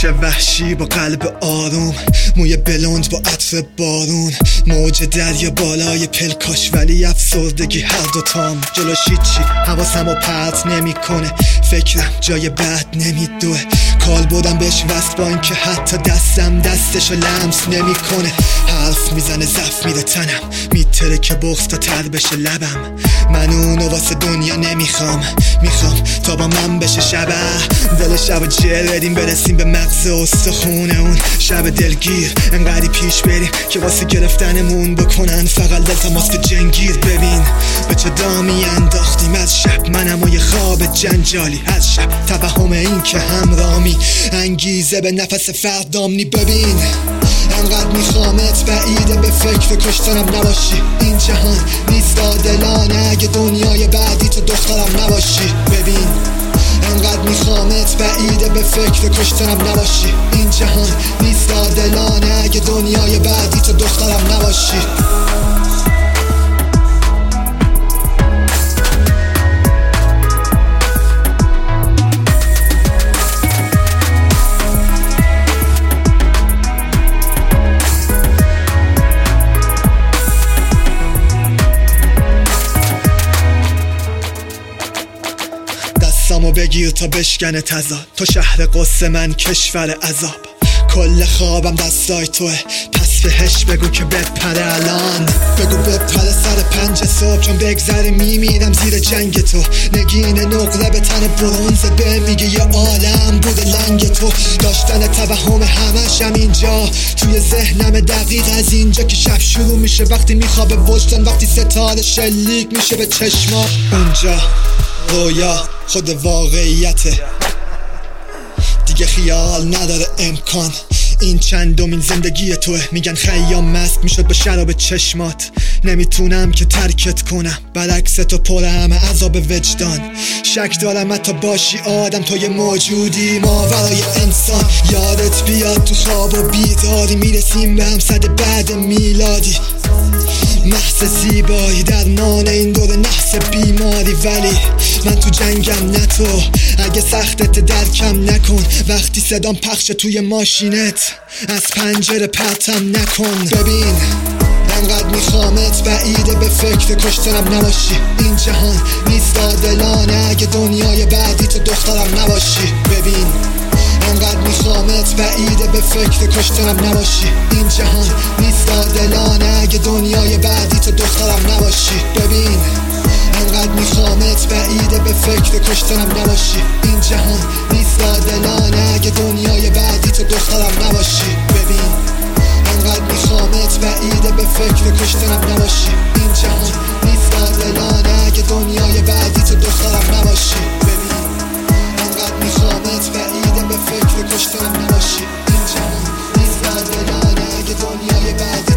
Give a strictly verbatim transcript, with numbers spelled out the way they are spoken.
عشق وحشی با قلب آروم، موی بلوند با عطر بارون، موج دریا بالای پلکاش ولی افسردگی هر دوتام. جلوش هیچی حواسم رو پرت نمی کنه، فکرم جای بد نمیدوه، کال بودم بهش وست با این که حتی دستم دستشو لمس نمی کنه. حرف میزنه زف میره تنم، میتره که بغض تا تر بشه لبم. من اونو واسه دنیا نمیخوام، میخوام تا با من بشه شبه. دل شب جل بدیم برسیم به مغز استخونه اون شب دلگیر. انقدری پیش بریم که واسه گرفتنمون بکنن فقط دل تماس به جنگیر. ببین به چه دامی انداختیم از شب، منم و یه خواب جنجالی از شب. توهم این که همرامی انگیزه به نفس فردامنی. ببین انقدر میخوامت بعیده به فکر کشتنم نباشی. این جهان نیست عادلانه اگه دنیای بعدی تو دخترم نباشی. ببین انقدر میخوامت بعیده به فکر کشتنم نباشی. این جهان نیست عادلانه اگه دنیای بعدی تو دخترم نباشی. دستامو بگیر تا بشکنه تضاد، تو شهر قصه من کشور عذاب. کل خوابم دستای توه، پس بهش بگو که بپره الان. بگو بپره سر پنج صبح، چون بگذره میمیرم زیر جنگ تو. نگین نقره به تن برونزه به میگه یه عالم بوده لنگ تو. داشتن توهم همشم اینجا توی ذهنم دقیق از اینجا که شب شروع میشه وقتی میخوابه وجدان، وقتی ستاره شلیک میشه به چشما. اونجا رویا خود واقعیته دیگه، خیال نداره امکان. این چندمین زندگی توه، میگن خیام مست میشد به شراب چشمات. نمیتونم که ترکت کنم، برعکس تو پر همه عذاب وجدان. شک دارم حتی باشی آدم تو یه موجودی ماورای انسان. یادت بیاد تو خواب و بیداری میرسیم به هم صد بعد میلادی. محض زیبایی درمان این دور نحس بیماری، ولی من تو جنگم نه تو. اگه سختت درکم نکن، وقتی صدام پخش توی ماشینت از پنجره پرتم نکن. ببین انقدر میخوامت بعیده به فکر کشتنم نباشی. این جهان نیست عادلانه اگه دنیای بعدی تو دخترم نباشی. ببین انقدر میخوامت بعیده به فکر کشتنم نباشی. این جهان نیست عادلانه اگه دنیای بعدی تو دخترم نباشی. ببین انقدر میخوامت بعیده به فکر کشتنم نباشی. این جهان نیست عادلانه اگه دنیای بعدی تو دخترم نباشی. ببین انقدر میخوامت بعیده به فکر کشتنم نباشی. این جهان نیست عادلانه اگه دنیای بعدی تو دخترم نباشی. ببین انقدر میخوامت بعیده به فکر کشتنم نباشی. این جهان نیست عادلانه اگه دنیای بعدی